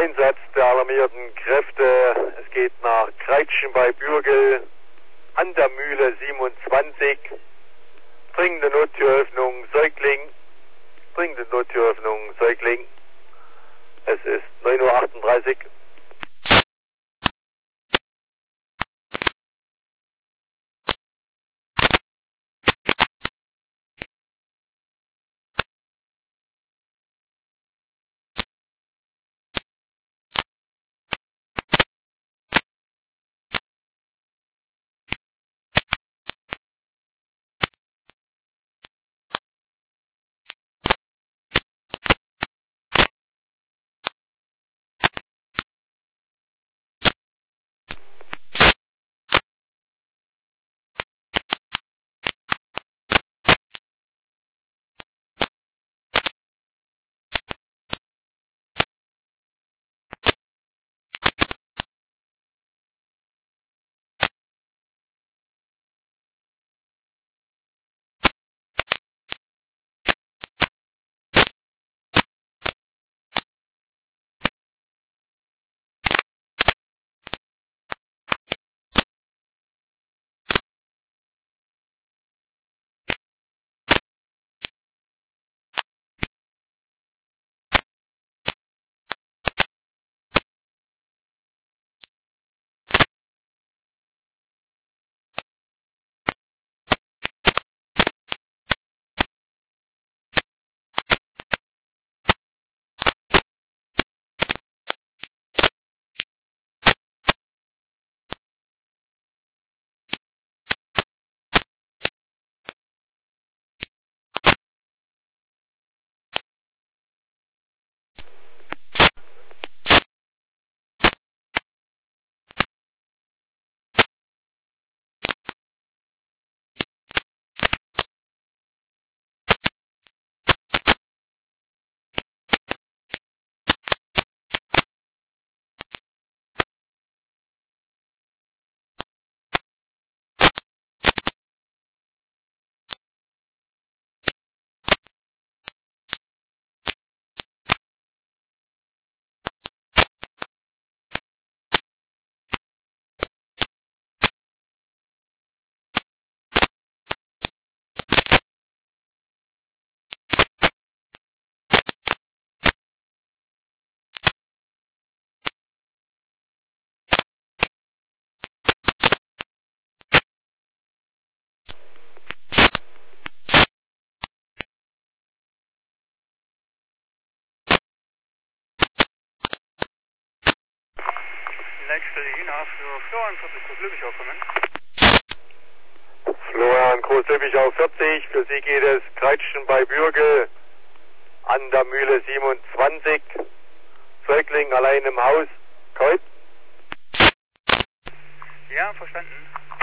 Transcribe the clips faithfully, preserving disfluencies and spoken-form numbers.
Einsatz der alarmierten Kräfte. Es geht nach Kreitschen bei Bürgel an der Mühle siebenundzwanzig. Dringende Nottüröffnung Säugling. Dringende Nottüröffnung Säugling. Es ist neun Uhr achtunddreißig. Leitstelle Jena für Florian vierzig Groß Lübbichau kommen. Florian Groß Lübbichau vierzig, für Sie geht es Kreitschen bei Bürgel an der Mühle siebenundzwanzig. Säugling allein im Haus. Kreuz. Ja, verstanden.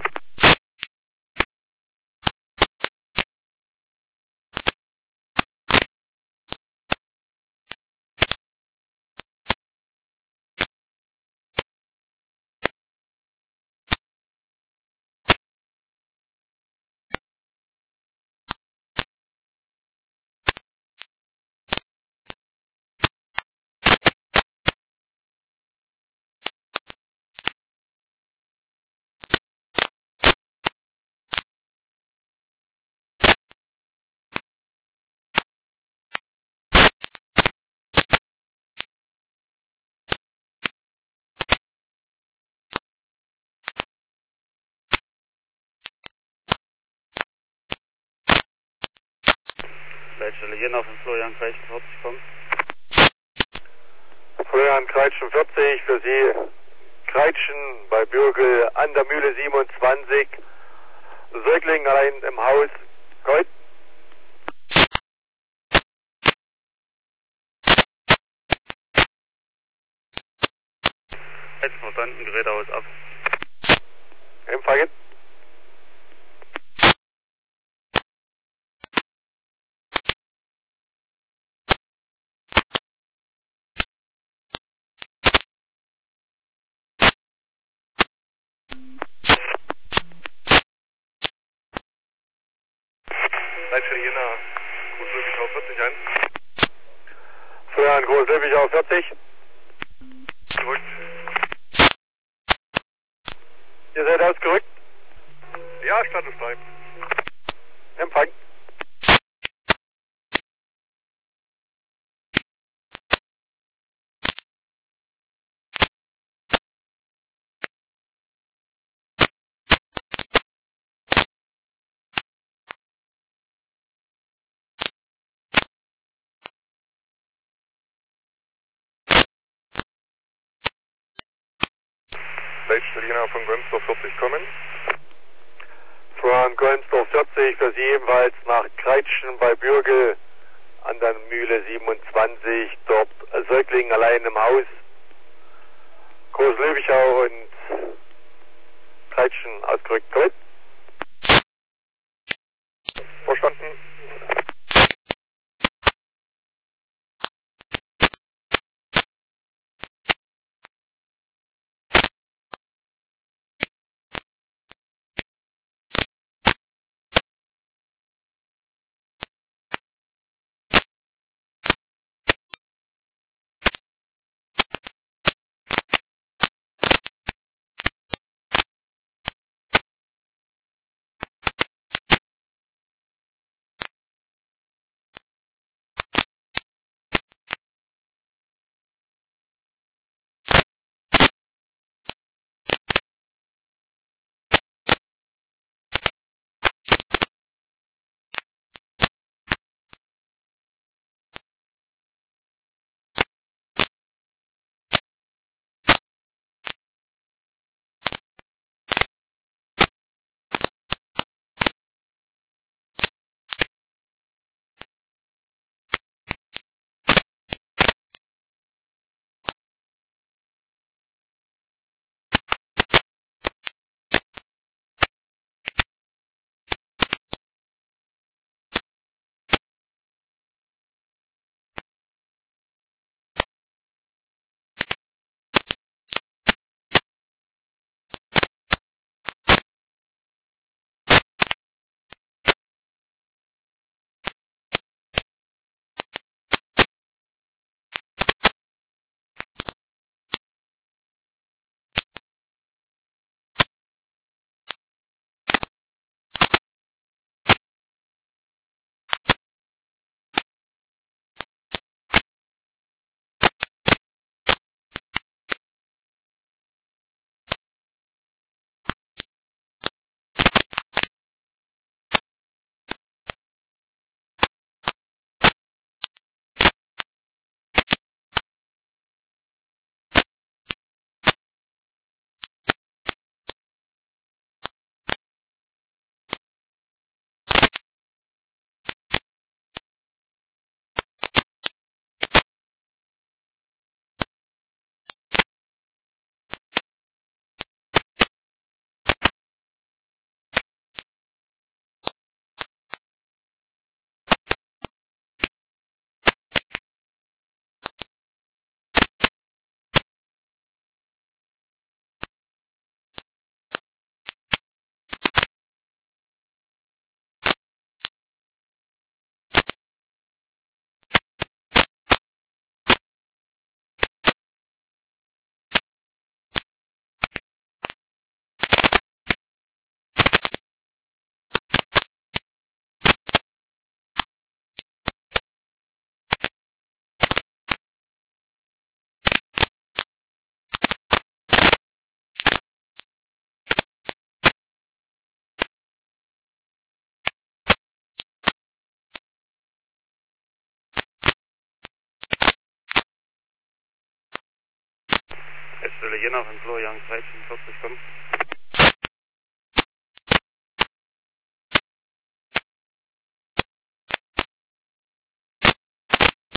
Leitstelle Jena von Florian Kreitschen vierzig kommt. Florian Kreitschen vierzig, für Sie Kreitschen bei Bürgel an der Mühle siebenundzwanzig. Säugling allein im Haus. Kreuz. Jetzt verstanden, Gerätehaus ab. Empfangen. Leitstelle Jena, Groß Lübbichau vierzig ein. Florian Groß Lübbichau vierzig. Zurück. Ihr seid ausgerückt? Ja, Status drei. Empfang. Leitstelle von Gönsdorf vierzig kommen. Von Gönsdorf vierzig für Sie ebenfalls nach Kreitschen bei Bürgel an der Mühle siebenundzwanzig, dort Säugling allein im Haus. Großlöbichau und Kreitschen ausgerückt. Gut. Verstanden. Leitstelle Jena von Florian Kreitschen vierzig kommen.